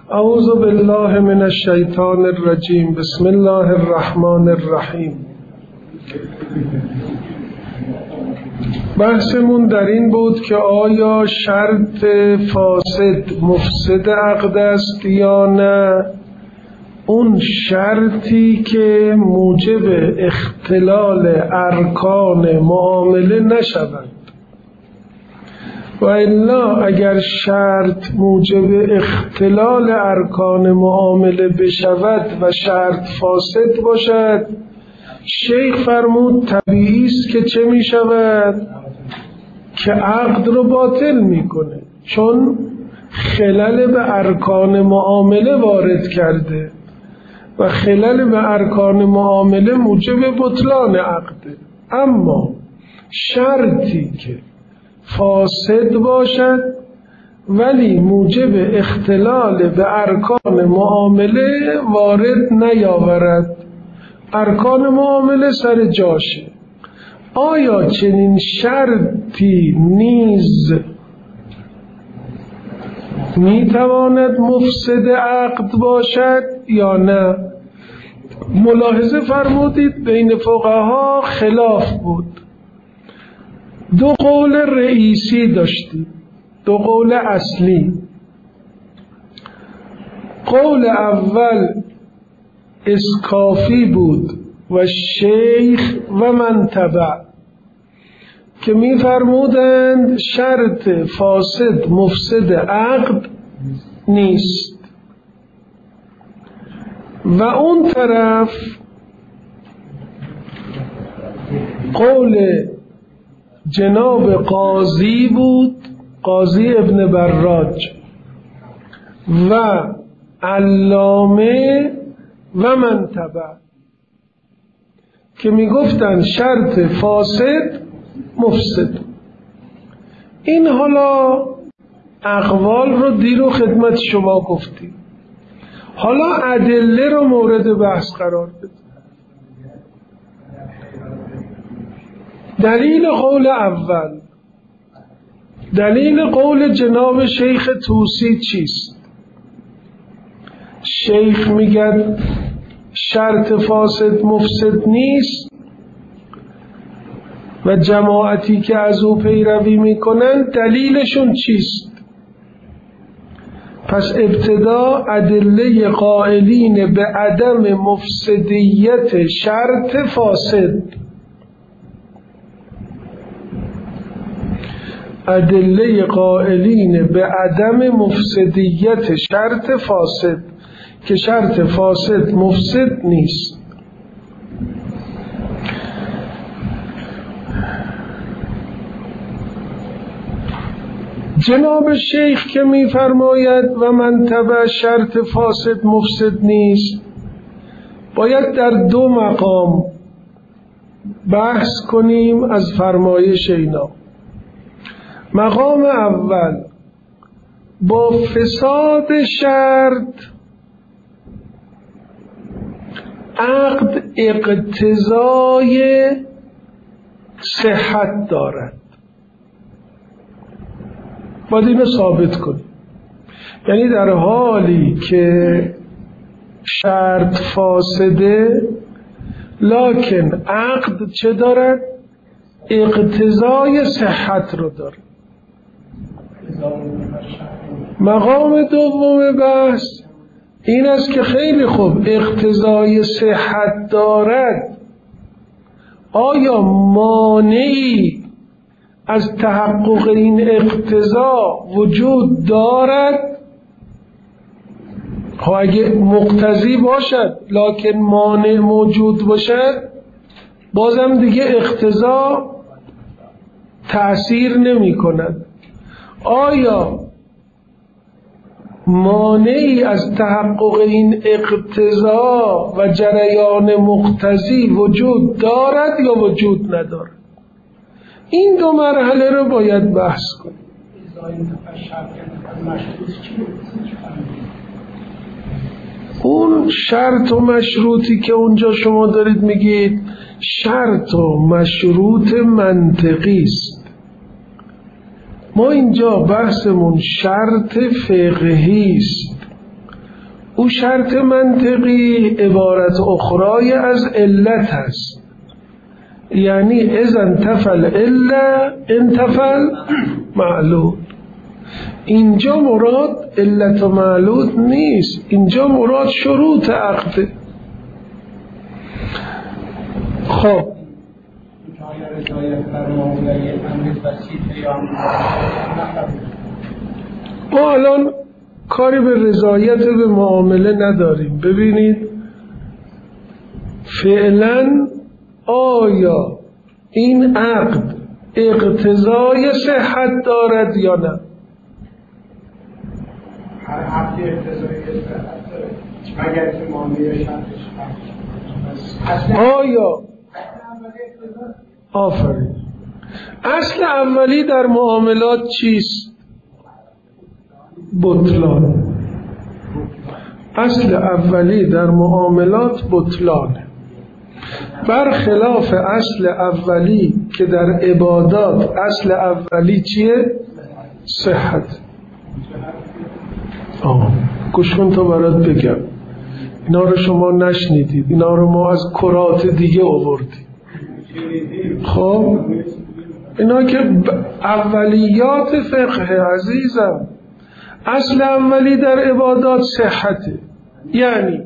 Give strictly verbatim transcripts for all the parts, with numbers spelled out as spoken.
اعوذ بالله من الشیطان الرجیم. بسم الله الرحمن الرحیم. بحثمون در این بود که آیا شرط فاسد مفسد عقد است یا نه، اون شرطی که موجب اختلال ارکان معامله نشود، و الا اگر شرط موجب اختلال ارکان معامله بشود و شرط فاسد باشد، شیخ فرمود طبیعی است که چه می شود؟ که عقد رو باطل میکنه، چون خلل به ارکان معامله وارد کرده و خلل به ارکان معامله موجب بطلان عقده. اما شرطی که فاسد باشد ولی موجب اختلال به ارکان معامله وارد نیاورد، ارکان معامله سر جاشه، آیا چنین شرطی نیز میتواند مفسد عقد باشد یا نه؟ ملاحظه فرمودید بین فقها خلاف بود. دو قول رئیسی داشتیم، دو قول اصلی. قول اول اسکافی بود و شیخ و من تبع، که می فرمودند شرط فاسد مفسد عقد نیست، و اون طرف قول جناب قاضی بود، قاضی ابن براج و علامه و من تبع، که می گفتن شرط فاسد مفسد. این حالا اقوال رو دیرو خدمت شما گفتیم، حالا ادله رو مورد بحث قرار بده. دلیل قول اول، دلیل قول جناب شیخ طوسی چیست؟ شیخ میگه شرط فاسد مفسد نیست و جماعتی که از او پیروی میکنن دلیلشون چیست؟ پس ابتدا ادله قائلین به عدم مفسدیت شرط فاسد، ادله قائلین به عدم مفسدیت شرط فاسد، که شرط فاسد مفسد نیست. جناب شیخ که می فرماید و من تبع شرط فاسد مفسد نیست، باید در دو مقام بحث کنیم از فرمایش اینا. مقام اول، با فساد شرط عقد اقتضای صحت دارد، باید اینو ثابت کنیم. یعنی در حالی که شرط فاسده لکن عقد چه دارد؟ اقتضای صحت رو دارد. مقام دوم بحث این است که خیلی خوب اقتضای صحت دارد، آیا مانعی از تحقق این اقتضا وجود دارد؟ خب اگه مقتضی باشد لکن مانع موجود باشد، بازم دیگه اقتضا تأثیر نمی کند. آیا مانعی از تحقق این اقتضا و جریان مقتضی وجود دارد یا وجود ندارد؟ این دو مرحله رو باید بحث کنیم. اون شرط و مشروطی که اونجا شما دارید میگید شرط و مشروط منطقی است. ما اینجا بحثمون شرط فقهی است او شرط منطقی عبارت اخرای از علت هست، یعنی اذا انتفل الا انتفل معلول. اینجا مراد علت و معلول نیست، اینجا مراد شروط عقده. خب ما الان کاری به رضایت به معامله نداریم. ببینید فعلا آیا این عقد اقتضای صحت دارد یا نه؟ هر عقدی اقتضای صحت داره مگر که معامله شرطش هست. آیا آفرین اصل اولی در معاملات چیست؟ بطلان. اصل اولی در معاملات بطلانه، برخلاف اصل اولی که در عبادات اصل اولی چیه؟ صحت. آه گوش کن تا برات بگم، اینا رو شما نشنیدید، اینا رو ما از کرات دیگه آوردیم. خب اینا که اولیات فقه عزیزم، اصل اولی در عبادات صحته. یعنی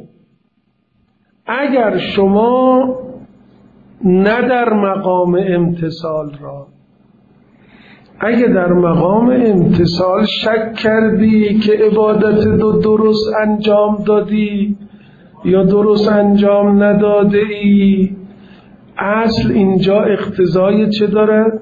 اگر شما نه در مقام امتثال را، اگه در مقام امتثال شک کردی که عبادت دو درست انجام دادی یا درست انجام نداده ای، اصل اینجا اقتضای چه داره؟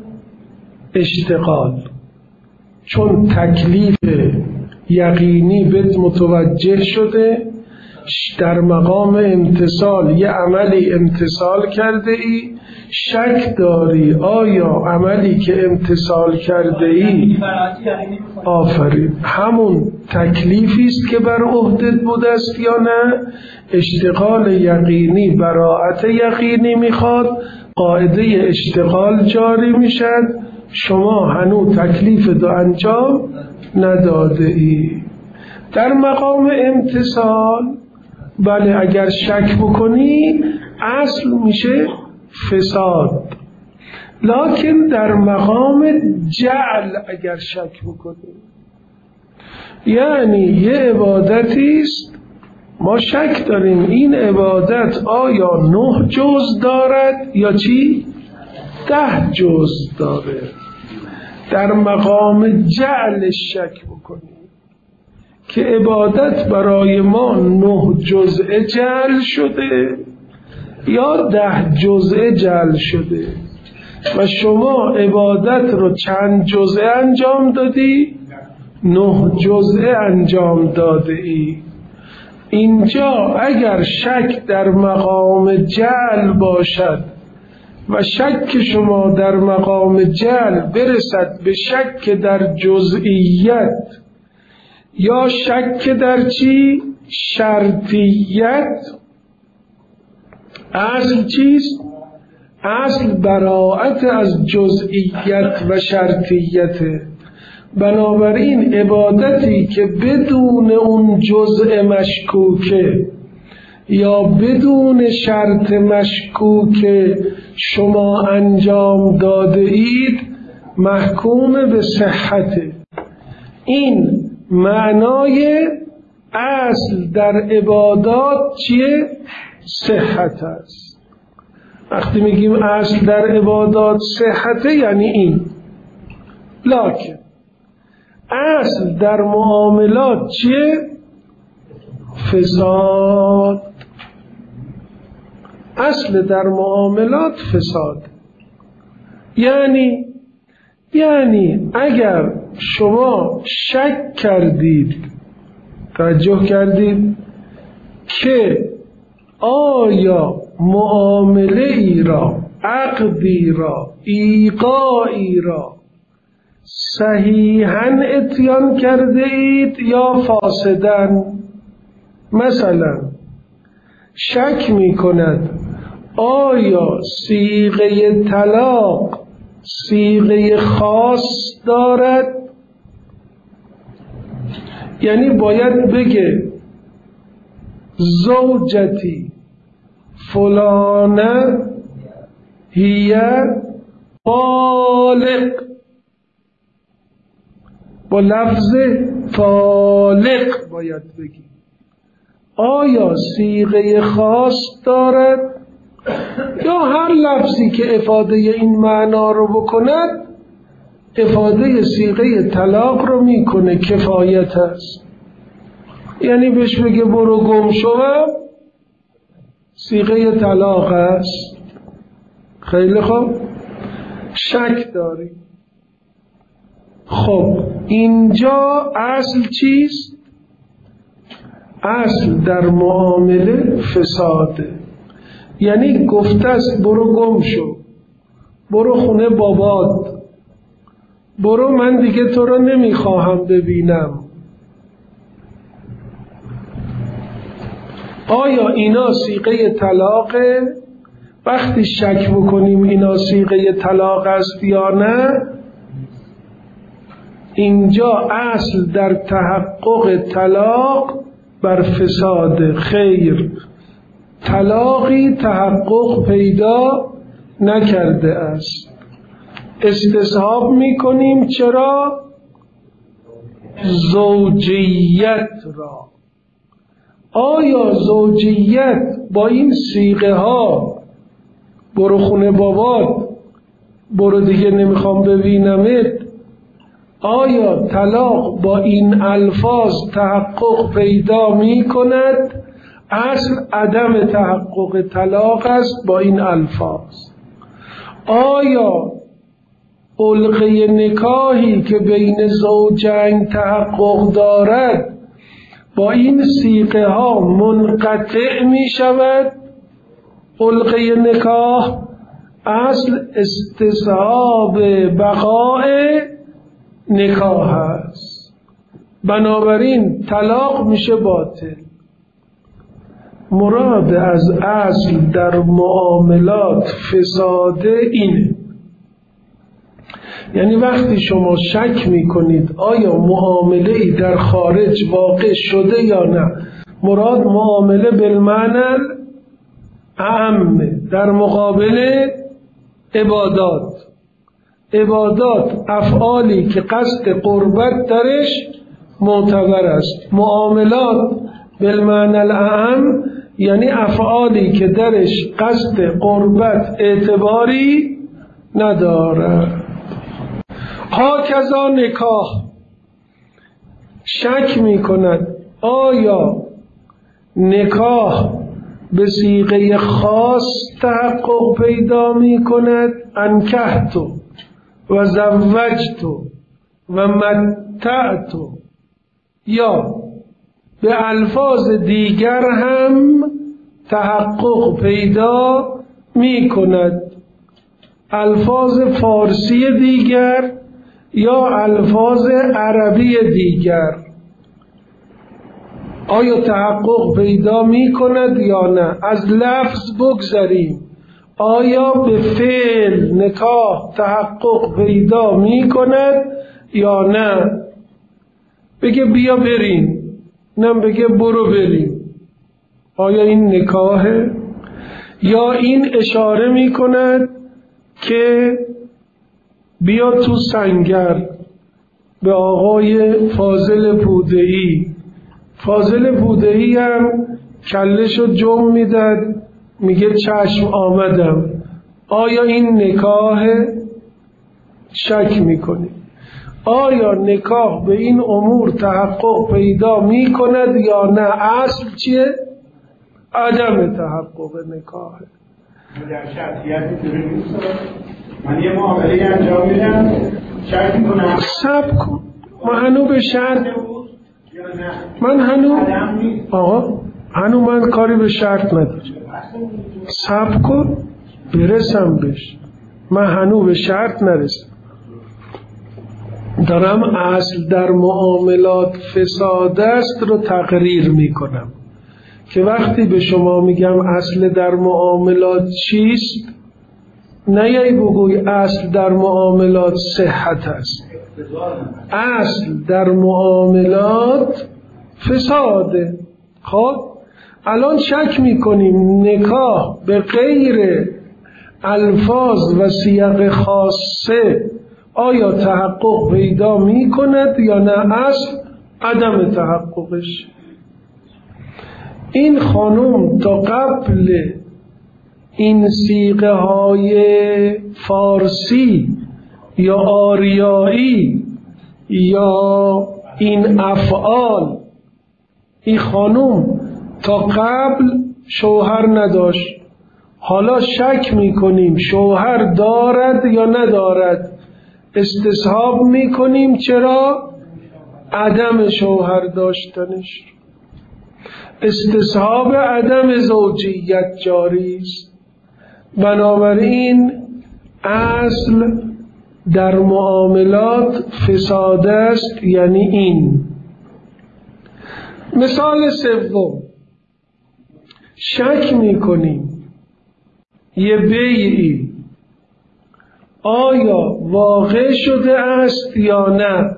اشتغال. چون تکلیف یقینی بهت متوجه شده، در مقام امتثال یه عملی امتثال کرده ای، شک داری آیا عملی که امتثال کرده ای آفرین همون تکلیفی است که بر عهدت بوده است یا نه. اشتغال یقینی براءت یقینی میخواد، قاعده اشتغال جاری میشد، شما هنوز تکلیف دو انجام نداده ای. در مقام امتثال بله اگر شک بکنی اصل میشه فساد، لکن در مقام جعل اگر شک بکنی، یعنی یه عبادتی است ما شک داریم این عبادت آیا نه جز دارد یا چی؟ ده جز داره، در مقام جعل شک بکنی که عبادت برای ما نه جزء جعل شده یا ده جزء جعل شده و شما عبادت رو چند جزء انجام دادی؟ نه جزء انجام داده ای. اینجا اگر شک در مقام جعل باشد و شک شما در مقام جعل برسد به شک در جزئیت یا شک در چی؟ شرطیت، اصل چیست؟ اصل براءت از جزئیت و شرطیت. بنابراین عبادتی که بدون اون جزء مشکوکه یا بدون شرط مشکوکه شما انجام داده اید محکوم به صحته. این معنای اصل در عبادات چیه؟ صحت است. وقتی میگیم اصل در عبادات صحته یعنی این. لکن اصل در معاملات چیه؟ فساد. اصل در معاملات فساد. یعنی یعنی اگر شما شک کردید، توجه کردید که آیا معامله ای را، عقدی را، ایقاعی را صحیحاً اتیان کرده اید یا فاسداً، مثلا شک می کند آیا صیغه طلاق صیغه خاص دارد، یعنی باید بگه زوجتی فلانه هی طالق، با لفظ طالق باید بگیم. آیا صیغه خاص دارد یا هر لفظی که افاده این معنا رو بکند افاده صیغه طلاق رو میکنه، کفایت است. یعنی بهش بگه برو گم شوم، صیغه طلاق است. خیلی خوب، شک داری. خب اینجا اصل چیست؟ اصل در معامله فساده. یعنی گفته است برو گم شو، برو خونه بابات، برو من دیگه تو رو نمیخواهم ببینم. آیا اینا صیغه طلاقه؟ وقتی شک بکنیم اینا صیغه طلاق است یا نه، اینجا اصل در تحقق طلاق بر فساد. خیر، طلاقی تحقق پیدا نکرده است. استصحاب میکنیم چرا؟ زوجیت را. آیا زوجیت با این صیغه ها برو خونه بابات، برو دیگه نمیخوام ببینمت، آیا طلاق با این الفاظ تحقق پیدا می کند؟ اصل عدم تحقق طلاق است با این الفاظ. آیا علقه نکاحی که بین زوجین تحقق دارد با این صیغه ها منقطع می شود؟ علقه نکاح اصل استصحاب بقاء نکاح است، بنابراین طلاق میشه باطل. مراد از اصل در معاملات فساده اینه. یعنی وقتی شما شک میکنید آیا معامله ای در خارج واقع شده یا نه، مراد معامله بالمعنی اعم در مقابل عبادات. عبادات افعالی که قصد قربت درش معتبر است. معاملات بالمعنی الاعم یعنی افعالی که درش قصد قربت اعتباری نداره. هاکذا نکاح، شک می کند آیا نکاح به صیغه خاص تحقق پیدا می کند؟ انکحتو و زوجتو و متعتو، یا به الفاظ دیگر هم تحقق پیدا می کند؟ الفاظ فارسی دیگر یا الفاظ عربی دیگر، آیا تحقق پیدا می کند یا نه؟ از لفظ بگذریم، آیا به فعل نکاح تحقق پیدا می کند یا نه؟ بگه بیا بریم، نم بگه برو بریم، آیا این نکاحه؟ یا این اشاره می کند که بیا تو سنگر به آقای فاضل پودهی. فاضل پودهی هم کلشو جم میداد، میگه چشم آمدم. آیا این نکاح؟ شک میکنی آیا نکاح به این امور تحقق پیدا میکند یا نه؟ اصل چیه؟ عدم تحقق نکاحه. در شرطیت اینجوری نیست. من یه معامله انجام میدم، شک میکنم صبر کن، من هنو به شرط من هنو آقا هنو من کاری به شرط ندارم. صبر کن برسم بهش، من هنو به شرط نرسم. دارم اصل در معاملات فساد است رو تقریر میکنم که وقتی به شما میگم اصل در معاملات چیست، نیایی بگوی اصل در معاملات صحت است. اصل در معاملات فساده. خب الان شک میکنیم نکاح به غیر الفاظ و سیاق خاصه آیا تحقق پیدا میکند یا نه اصل عدم تحققش. این خانم تا قبل این صیغه های فارسی یا آریایی یا این افعال، این خانم تا قبل شوهر نداشت. حالا شک میکنیم شوهر دارد یا ندارد، استصحاب میکنیم چرا؟ عدم شوهر داشتنش. استصحاب عدم زوجیت جاری است. بنابراین اصل در معاملات فساد است، یعنی این. مثال سوم، شک میکنیم یه بیعی آیا واقع شده است یا نه.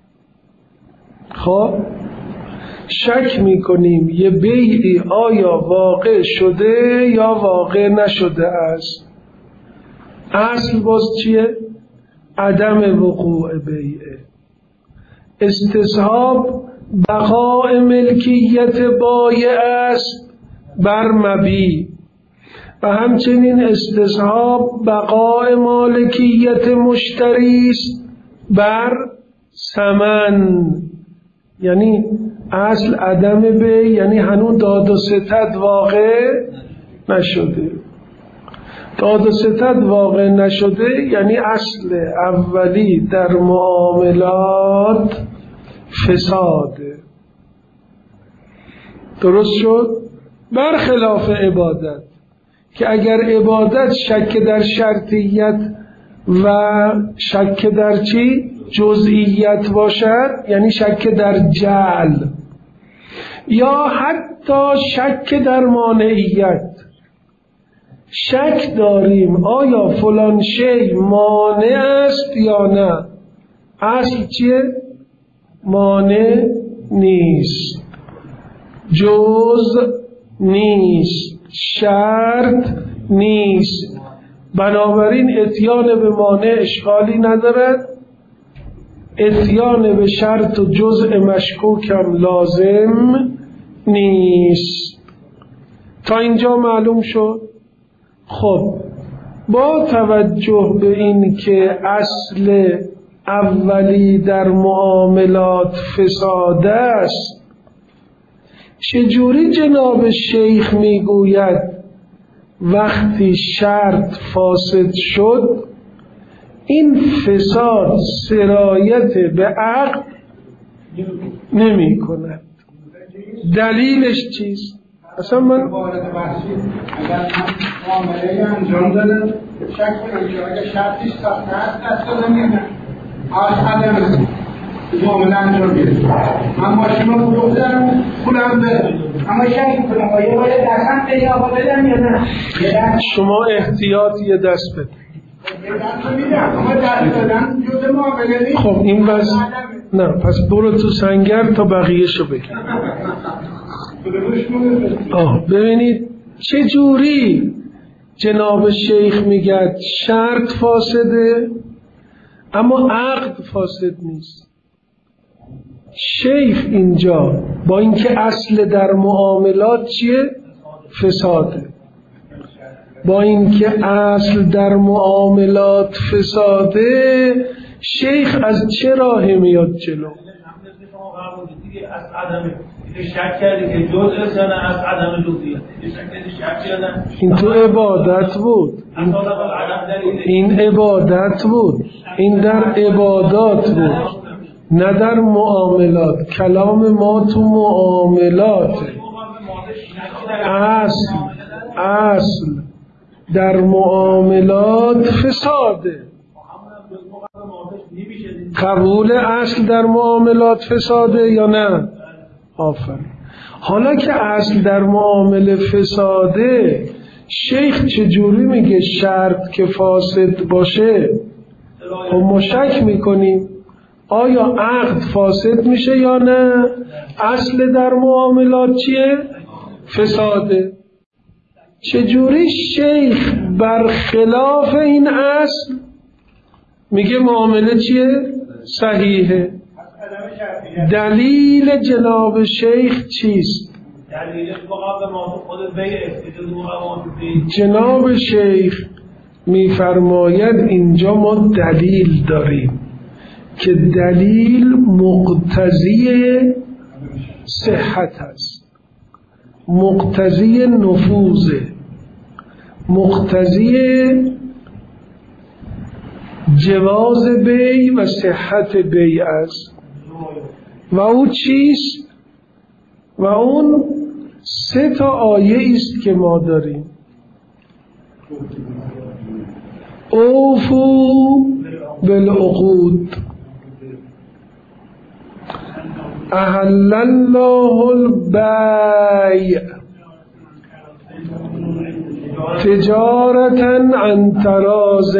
خب شک میکنیم یه بیعی آیا واقع شده یا واقع نشده است. اصل باز چیه؟ عدم وقوع بیعه. استصحاب بقاء ملکیت بایع است بر مبیع و همچنین استصحاب بقاء مالکیت مشتری است بر ثمن. یعنی اصل عدم بیع، یعنی هنوز داد و ستد واقع نشده. داد و ستد واقع نشده یعنی اصل اولی در معاملات فساده. درست شد؟ برخلاف عبادت که اگر عبادت شک در شرطیت و شک در چی؟ جزئیت باشد، یعنی شک در جعل یا حتی شک در مانعیت. شک داریم آیا فلان شی مانع است یا نه. اصل چیه؟ مانع نیست، جز نیست، شرط نیست. بنابراین اتیان به مانع اشکالی ندارد، اتیان به شرط و جزء مشکوک هم لازم نیست. تا اینجا معلوم شد؟ خب با توجه به این که اصل اولی در معاملات فساد است، چجوری جناب شیخ میگوید وقتی شرط فاسد شد این فساد سرایت به عقد نمی کند؟ دلیلش چیست؟ اصلا من وارد بحثی اگر من معامله انجام دادم شک کنم که اگر شرطیش ساخته هست دست دادم یا نه، آش عدم معامله انجام گرفت. من ماشین رو فروختم پولم بده، اما شک کنم آیا باید دستم به یا بدم یا نه. شما احتیاط یه دست بده. خب این بس نه، پس برو تو سنگر تا بقیه شو بگی. آه ببینید چه جوری جناب شیخ میگه شرط فاسده اما عقد فاسد نیست. شیخ اینجا با اینکه اصل در معاملات چیه؟ فساده. با اینکه اصل در معاملات فساده، شیخ از چه راهی میاد جلو؟ از عدم شک کردی که جزء یا نه از عدم جزئیت شک کردی شک یا نه. این تو عبادت بود، این, این عبادت بود، این در عبادات بود نه در معاملات. کلام ما تو معاملات. اصل اصل در معاملات فساده. قبول اصل در معاملات فساده یا نه؟ آفرین. حالا که اصل در معامله فساده، شیخ چجوری میگه شرط که فاسد باشه؟ خب ما شک میکنیم آیا عقد فاسد میشه یا نه؟ اصل در معاملات چیه؟ فساده. چجوری شیخ برخلاف این اصل میگه معامله چیه؟ صحیحه. دلیل جناب شیخ چیست؟ جناب شیخ میفرماید اینجا ما دلیل داریم که دلیل مقتضی صحت است، مقتضی نفوذ، مقتضی جواز بی و صحت بی است. و او چیست؟ و اون سه تا آیه است که ما داریم. اوفو بالعقود، احل الله البیع تجارتا عن تراض.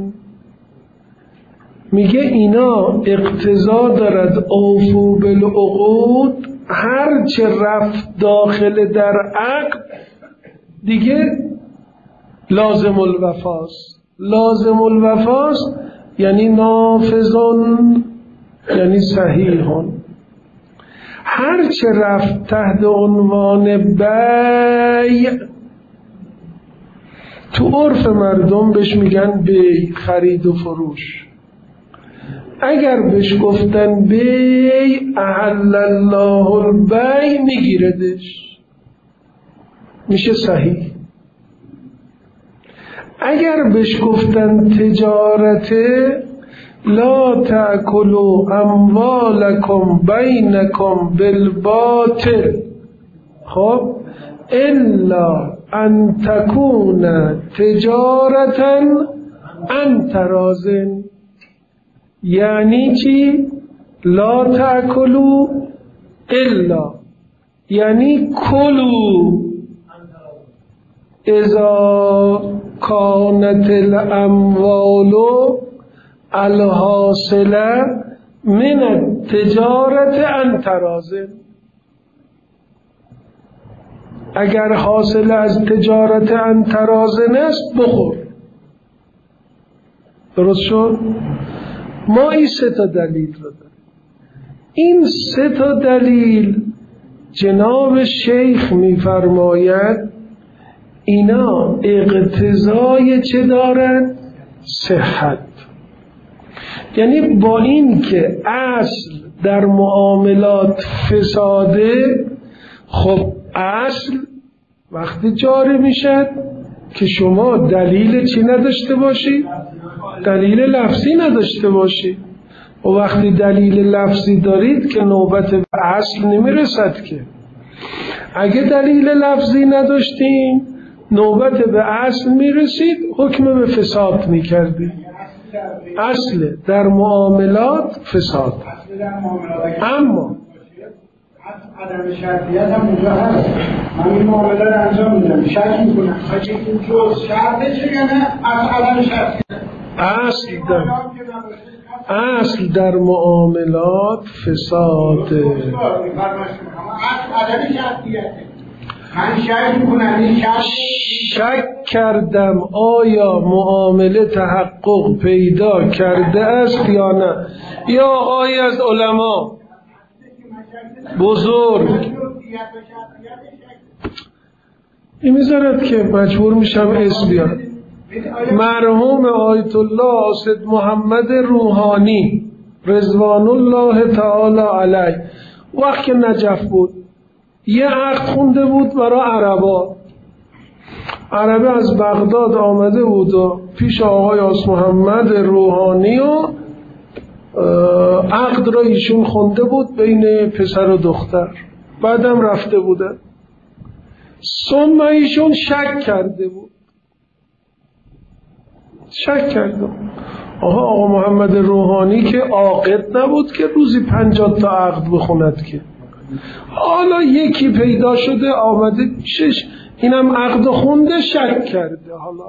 میگه اینا اقتضا دارد اوفو بالعقود، هر چه رفت داخل در عقد دیگه لازم الوفاست. لازم الوفاست یعنی نافذون، یعنی صحیحون. هر چه رفت تحت عنوان بیع، تو عرف مردم بهش میگن بیع، خرید و فروش. اگر بهش گفتن بیع، احل الله البیع، میگیردش، میشه صحیح. اگر بهش گفتن تجارت، لا تأکلوا اموالکم بینکم بالباطل، خب الا ان تکون تجارتا عن تراض. یعنی چی؟ لا تأکلوا الا یعنی کلوا اذا کانت الاموال الحاصله من التجارت عن تراض. اگر حاصل از تجارت عن تراض است بخور. درست شد؟ ما این سه تا دلیل رو داریم. این سه تا دلیل جناب شیخ میفرماید اینا اقتضای چه دارند؟ صحت. یعنی با این که اصل در معاملات فساده، خب اصل وقتی جاری میشد که شما دلیل چی نداشته باشید؟ دلیل لفظی نداشته باشید. و وقتی دلیل لفظی دارید که نوبت به اصل نمیرسد که. اگه دلیل لفظی نداشتیم نوبت به اصل میرسید، حکم به فساد میکردید. اصل در معاملات فساد. اما عدم شرطیت هم اونجا هست. من این معامله رو انجام میدم، شک میکنم اگه این جز شرطه چه یعنی از عدم شرطیت. اصل در اصل در معاملات فساده. اصل عدم شرطیت. من شک میکنم این شک شک کردم آیا معامله تحقق پیدا کرده است یا نه. یا آقای از علما بزرگ این میذارد که مجبور میشم اسم بیارم. مرحوم آیت الله اسد محمد روحانی رضوان الله تعالی علیه وقت که نجف بود یه عقد خونده بود برای عربا. عربه از بغداد آمده بود و پیش آقای آس محمد روحانی و عقد را ایشون خونده بود بین پسر و دختر. بعدم رفته بودن. ثم ایشون شک کرده بود. شک کرده آقا آقا محمد روحانی که عاقد نبود که روزی پنجاه تا عقد بخوند که. حالا یکی پیدا شده آمده شش اینم عقد خونده شک کرده. حالا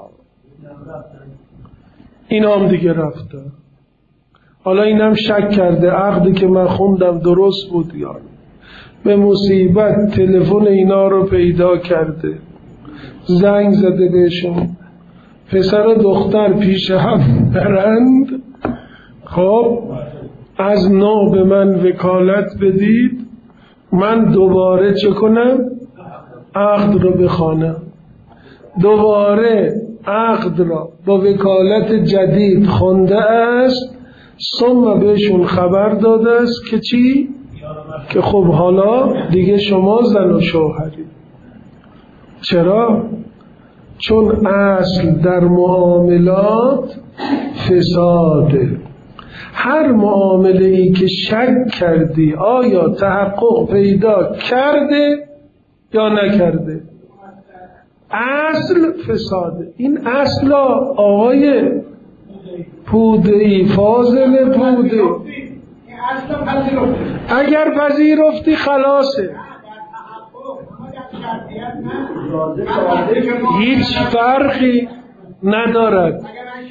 این هم دیگه رفته. حالا اینم شک کرده عقدی که من خوندم درست بود یا به مصیبت تلفن اینا رو پیدا کرده، زنگ زده بهشون، پسر و دختر پیش هم برند، خب از نو به من وکالت بدید، من دوباره چه کنم؟ عقد رو بخوانم. دوباره عقد را با وکالت جدید خونده است، ثم بهشون خبر داده است که چی؟ که خب حالا دیگه شما زن و شوهری. چرا؟ چون اصل در معاملات فساده. هر معامله ای که شک کردی آیا تحقق پیدا کرده یا نکرده، اصل فساده. این اصل آقای پوده‌ای، فاضل پوده، اگر پذیرفتی خلاصه، هیچ فرقی ندارد.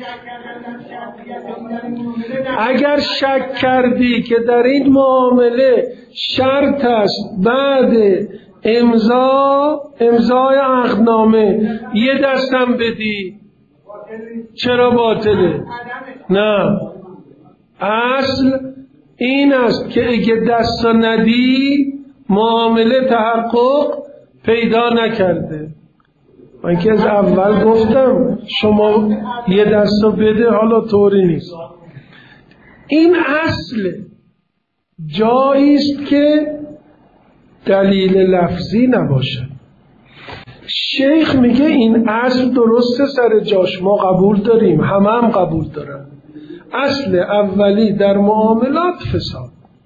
اگر شک کردی که در این معامله شرط است بعد امضا امضای عقدنامه یه دستم بدی، چرا باطله؟ نه، اصل این است که اگه دست ندی معامله تحقق پیدا نکرده. من که از اول گفتم شما یه دستو بده، حالا طوری نیست. این اصل جایی است که دلیل لفظی نباشه. شیخ میگه این اصل درسته سر جاش، ما قبول داریم، همه هم قبول دارن. اصل اولی در معاملات فساد،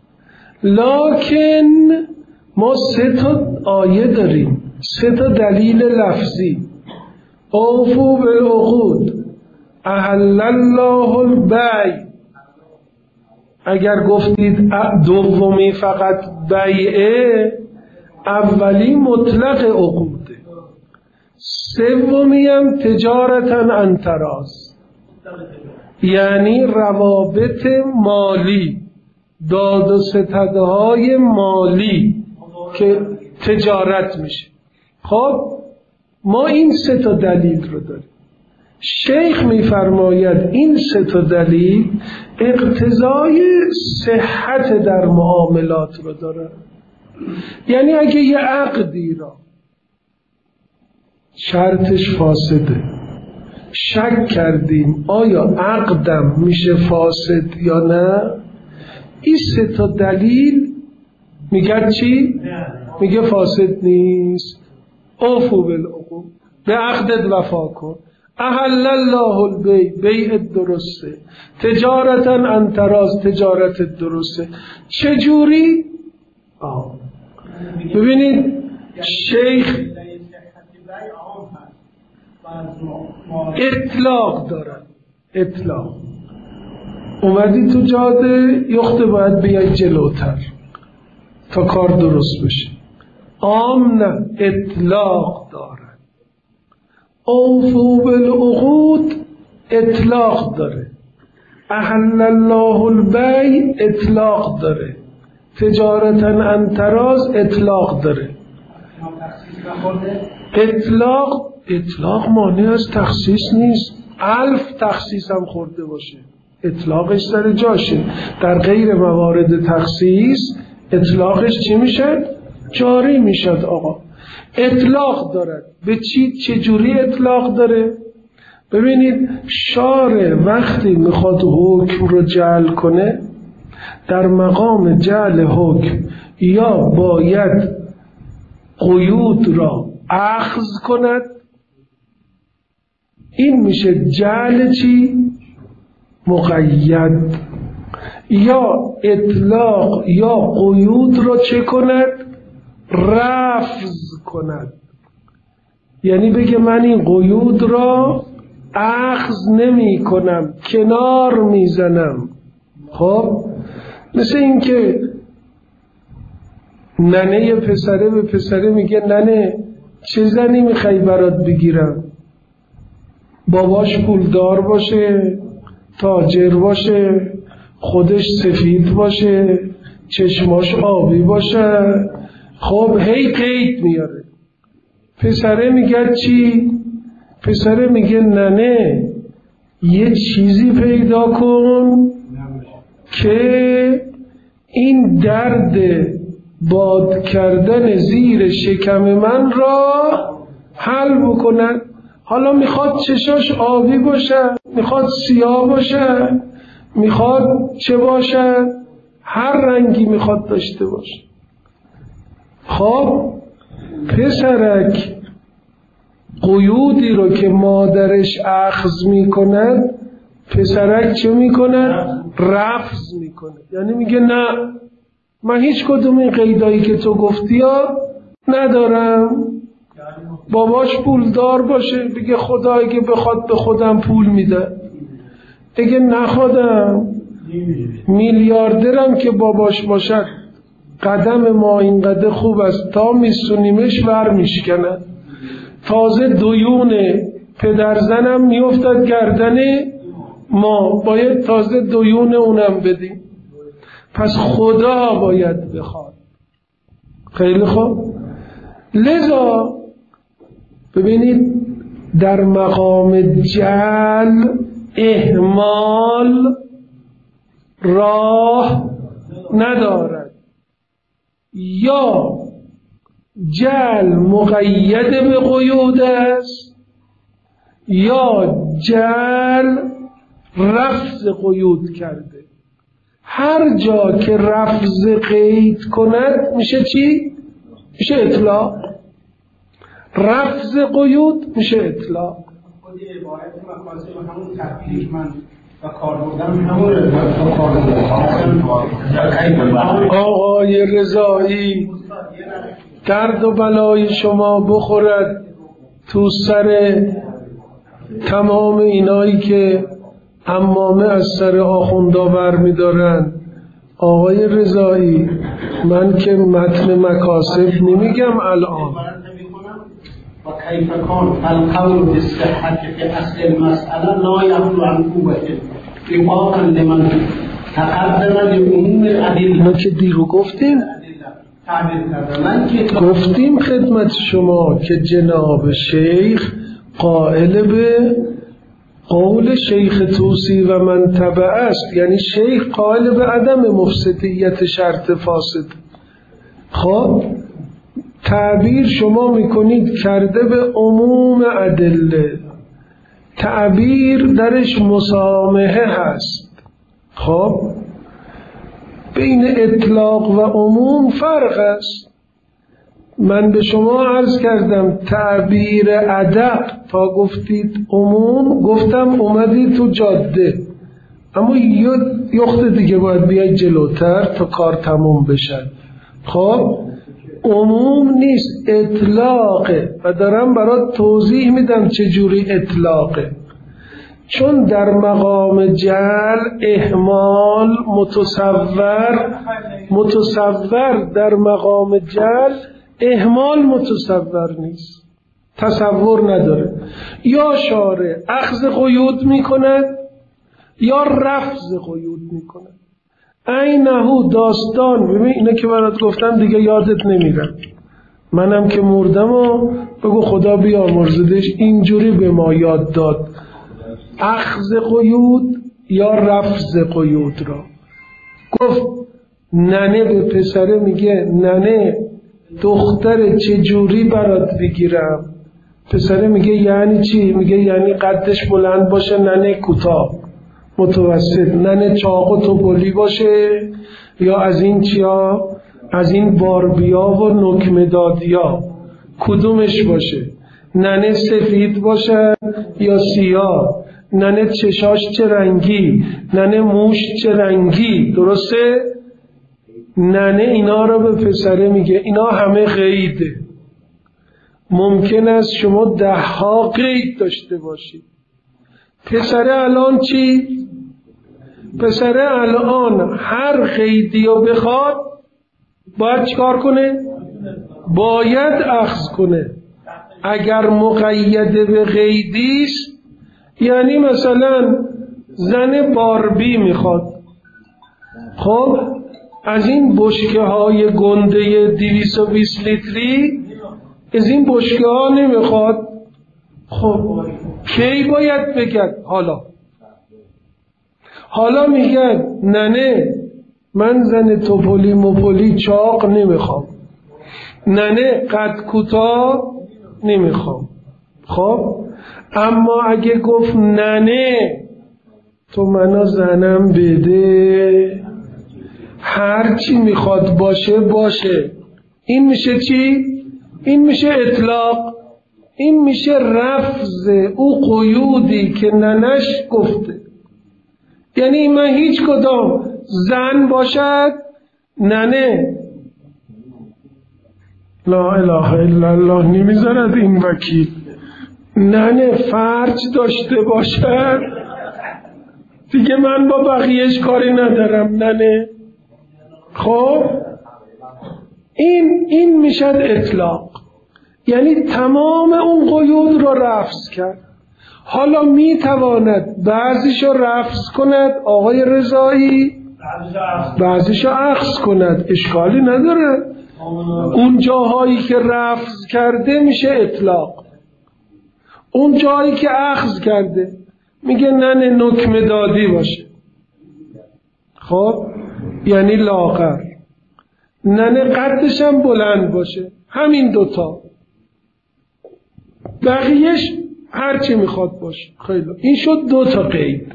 لکن ما سه تا آیه داریم، سه تا دلیل لفظی. اوفو بالعقود، احل الله البیع. اگر گفتید دومی فقط بیعه، اولی مطلق عقوده، سومی هم تجارتا عن تراض، یعنی روابط مالی، داد و ستده های مالی که تجارت میشه. خب ما این سه تا دلیل رو داریم. شیخ میفرماید این سه تا دلیل اقتضای صحت در معاملات رو داره. یعنی اگه یه عقدی را شرطش فاسده، شک کردیم آیا عقدم میشه فاسد یا نه، این سه تا دلیل میگه چی؟ میگه فاسد نیست. اوفو بالعقود، به عقدت وفا کن. احل الله البیع، بیع درسته. تجارتا عن تراض، تجارت درسته. چجوری؟ آه. ببینید شیخ اطلاق دارن، اطلاق. اومدی تو جاده، یخته باید بیای جلوتر تا کار درست بشه. عام نه، اطلاق دارن. اوفو بالعقود اطلاق داره. احل الله البیع اطلاق داره. تجارتا عن تراض اطلاق داره. اطلاق اطلاق مانع از تخصیص نیست. الف تخصیص هم خورده باشه، اطلاقش سر جاشه. در غیر موارد تخصیص اطلاقش چی میشه؟ جاری میشد. آقا اطلاق دارد. به چی؟ چجوری اطلاق داره؟ ببینید شارع وقتی میخواد حکم رو جعل کنه، در مقام جعل حکم یا باید قیود را اخذ کند، این میشه جعل چی؟ مقید. یا اطلاق یا قیود را چه کند؟ رفض کند. یعنی بگه من این قیود را اخذ نمی کنم، کنار میزنم. خب مثل این که ننه پسره به پسره میگه ننه چه زنی میخوای برات بگیرم؟ باباش پولدار باشه، تاجر باشه، خودش سفید باشه، چشماش آبی باشه، خب هی قید میاره. پسره میگه چی؟ پسره میگه ننه یه چیزی پیدا کن که این درد باد کردن زیر شکم من را حل بکنن. حالا میخواد چشاش آبی باشه، میخواد سیاه باشه، میخواد چه باشه، هر رنگی میخواد داشته باشه. خب پسرک قیودی رو که مادرش اخذ میکند، پسرک چه میکنه؟ رفض میکنه. یعنی میگه نه، من هیچ کدوم این قیدایی که تو گفتی ها ندارم. باباش پولدار باشه بگه خدا اگه بخواد به خودم پول میده، اگه نخوادم میلیاردرم که باباش باشد قدم ما اینقدر خوب است تا میسونیمش ور میشکنه، تازه دیون پدرزنم میافتد گردن ما، باید تازه دیون اونم بدیم. پس خدا باید بخواد. خیلی خوب. لذا ببینید در مقام جل اهمال راه ندارد، یا جل مقید به قیود است یا جل رفض قیود کرده. هر جا که رفض قید کند میشه چی؟ میشه اطلاق. رفض قیود میشه اطلاق. خود عبارت مقاصد همون تفکیک من و کار بردم همون رضا. آقای رضایی درد و بلای شما بخورد تو سر تمام اینایی که عمامه از سر آخوندا بر می‌دارن. آقای رضایی من که متن مکاسب نمیگم الان. و کیف کان القول بالصحة فی اصل المسأله لا یخلو عن قوته وفاقا لمن تقدم لعموم الادله. ما که دیرو گفتیم گفتیم خدمت شما که جناب شیخ قائل به قول شیخ توسی و من تبع است، یعنی شیخ قائل به عدم مفسدیت شرط فاسد. خب تعبیر شما میکنید کرده به عموم ادله، تعبیر درش مسامحه هست. خب بین اطلاق و عموم فرق است. من به شما عرض کردم تعبیر ادب تا گفتید عموم، گفتم اومدید تو جاده، اما یه یخت دیگه باید بیاید جلوتر تا کار تموم بشه. خب عموم نیست، اطلاقه و دارم برات توضیح میدم چجوری اطلاقه. چون در مقام جل اهمال متصور متصور در مقام جل اهمال متصور نیست، تصور نداره. یا شارع اخذ قیود میکند یا رفض قیود میکند. اینهو داستان. ببین اینا که برات گفتم دیگه یادت نمیرم، منم که مردم و بگو خدا بیامرزدش اینجوری به ما یاد داد اخذ قیود یا رفض قیود را. گفت ننه به پسره میگه ننه دختر چجوری برات بگیرم؟ پسره میگه یعنی چی؟ میگه یعنی قدش بلند باشه، ننه کوتاه، متوسط، ننه چاق و توپلی باشه، یا از این چیا؟ از این باربیا و نکمدادیا کدومش باشه؟ ننه سفید باشه یا سیاه؟ ننه چشاش چه رنگی؟ ننه موش چه رنگی؟ درسته؟ ننه اینا رو به پسره میگه. اینا همه قیده. ممکن است شما ده ها قید داشته باشید. پسره الان چی؟ پسره الان هر قیدی رو بخواد باید چکار کنه؟ باید اخذ کنه. اگر مقید به قیدیست، یعنی مثلا زن باربی میخواد، خب از این بشکه های گنده دویست و بیست لیتری از این بشکه ها نمیخواد. خب کی باید بگد؟ حالا حالا میگد ننه من زن توپلی مپلی چاق نمیخوام، ننه قد کوتاه نمیخوام. خب اما اگه گفت ننه تو منو زنم بده، هر چی میخواد باشه باشه، این میشه چی؟ این میشه اطلاق، این میشه رفض او قیودی که ننش گفته. یعنی من هیچ کدام زن باشد ننه لا اله الا الله نمیذارد این وکیل، ننه فرج داشته باشد دیگه من با بقیهش کاری ندارم ننه. خب این این میشد اطلاق، یعنی تمام اون قیود رو رفض کرد. حالا میتواند بعضیشو رفض کند آقای رضایی، بعضیشو اخذ کند، اشکالی نداره. اون جاهایی که رفض کرده میشه اطلاق، اون جایی که اخذ کرده میگه ننه نکمه دادی باشه. خب یعنی لاغر، ننه قدش هم بلند باشه، همین دوتا، بقیهش هرچی میخواد باشه. خیلی این شد دو تا قید،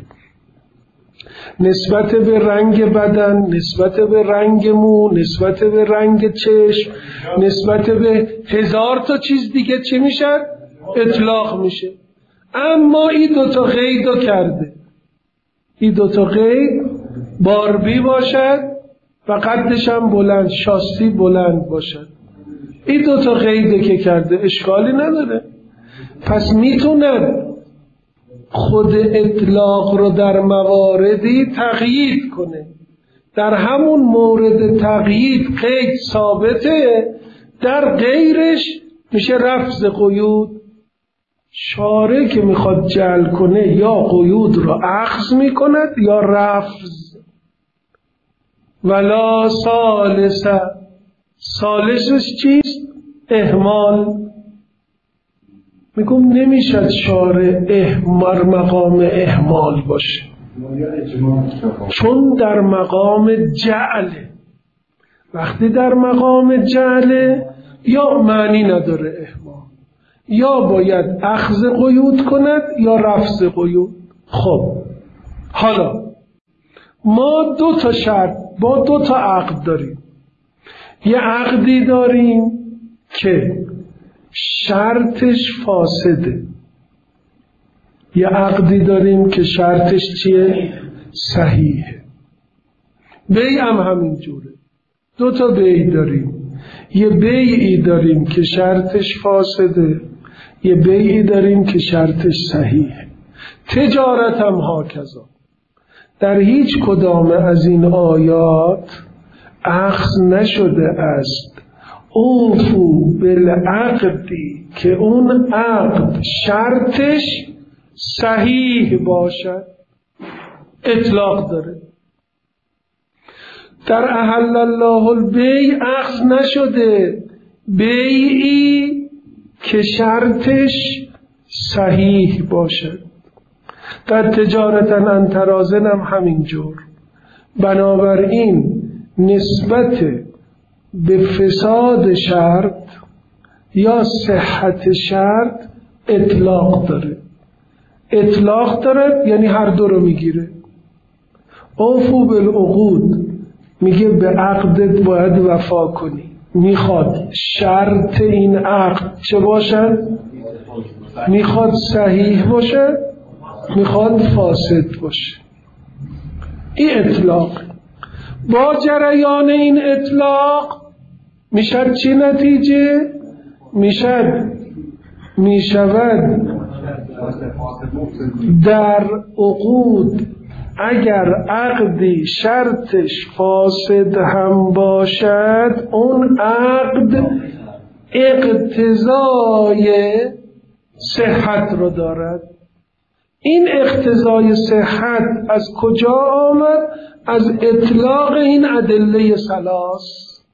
نسبت به رنگ بدن، نسبت به رنگ مو، نسبت به رنگ چشم، نسبت به هزار تا چیز دیگه چی میشه؟ اطلاق میشه. اما این دو تا قید رو کرده، این دو تا قید باربی باشد و قدش هم بلند، شاسی بلند باشد، این دو تا قیده که کرده اشکالی نداره. پس میتونن خود اطلاق رو در مواردی تقیید کنه، در همون مورد تقیید قید ثابته، در غیرش میشه رفض قیود. شارع که میخواد جعل کنه یا قیود رو اخذ میکند یا رفض. ولا ثالثه، ثالثش چیست؟ اهمال. میگم نمیشد شارع اهمال مقام اهمال باشه، چون در مقام جعله. وقتی در مقام جعله یا معنی نداره اهمال، یا باید اخذ قیود کند یا رفض قیود. خب حالا ما دو تا شرط با دو تا عقد داریم. یه عقدی داریم که شرطش فاسده، یه عقدی داریم که شرطش چیه؟ صحیحه. بیع هم همین جوره، دو تا بیع داریم. یه بیعی داریم که شرطش فاسده، یه بیعی داریم که شرطش صحیحه. تجارت هم هاکذا. در هیچ کدام از این آیات اخذ نشده است اوفو بالعقدی که اون عقد شرطش صحیح باشد، اطلاق داره. در احل الله البیع اخذ نشده بیعی که شرطش صحیح باشد. در تجارت عن تراض هم همینجور. بنابراین نسبت به فساد شرط یا صحت شرط اطلاق داره. اطلاق داره یعنی هر دو رو میگیره. اوفو بالعقود میگه به عقدت باید وفا کنی، میخواد شرط این عقد چه باشد؟ میخواد صحیح باشه، میخواد فاسد باشه. این اطلاق. با جریان این اطلاق میشد چی نتیجه؟ میشد میشود در عقود اگر عقدی شرطش فاسد هم باشد اون عقد اقتضای صحت رو دارد. این اقتضای صحت از کجا آمد؟ از اطلاق این ادله ثلاث.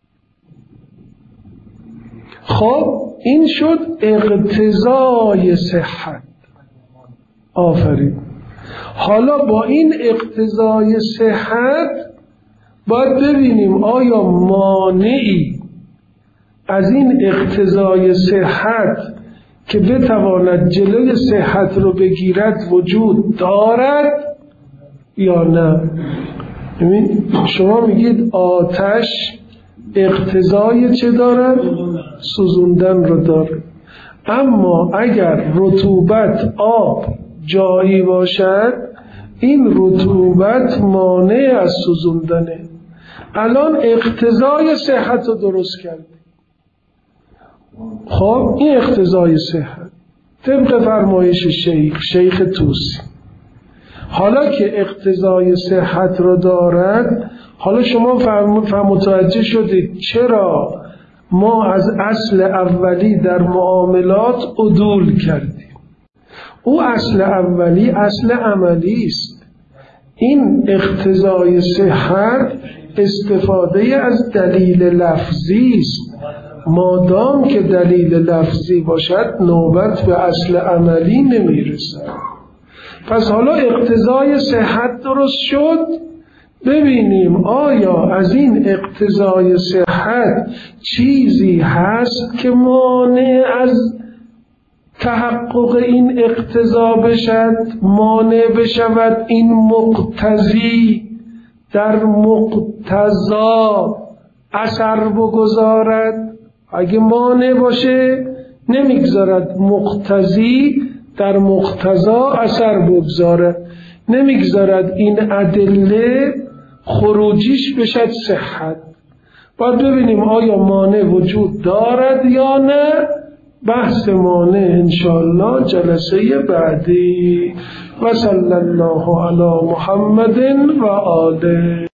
خب این شد اقتضای صحت. آفرین. حالا با این اقتضای صحت باید ببینیم آیا مانعی از این اقتضای صحت که بتواند جلوی صحت رو بگیرد وجود دارد یا نه. شما میگید آتش اقتضای چه دارد؟ سوزوندن رو دارد. اما اگر رطوبت آب جایی باشد این رطوبت مانع از سوزوندنه. الان اقتضای صحت رو درست کرد. خب این اقتضای صحت طبق فرمایش شیخ شیخ طوسی. حالا که اقتضای صحت رو دارد، حالا شما فهم متوجه شدید چرا ما از اصل اولی در معاملات عدول کردیم. او اصل اولی اصل عملی است. این اقتضای صحت استفاده از دلیل لفظی است. مادام که دلیل لفظی باشد نوبت به اصل عملی نمیرسد. پس حالا اقتضای صحت درست شد. ببینیم آیا از این اقتضای صحت چیزی هست که مانع از تحقق این اقتضا بشد، مانع بشود این مقتضی در مقتضا اثر بگذارد. اگه مانع باشه نمیگذارد مقتضی در مقتضا اثر بگذارد، نمیگذارد این ادله خروجیش بشد صحت. باید ببینیم آیا مانع وجود دارد یا نه. بحث مانع انشاءالله جلسه بعدی. و صلی الله علی محمد و آله.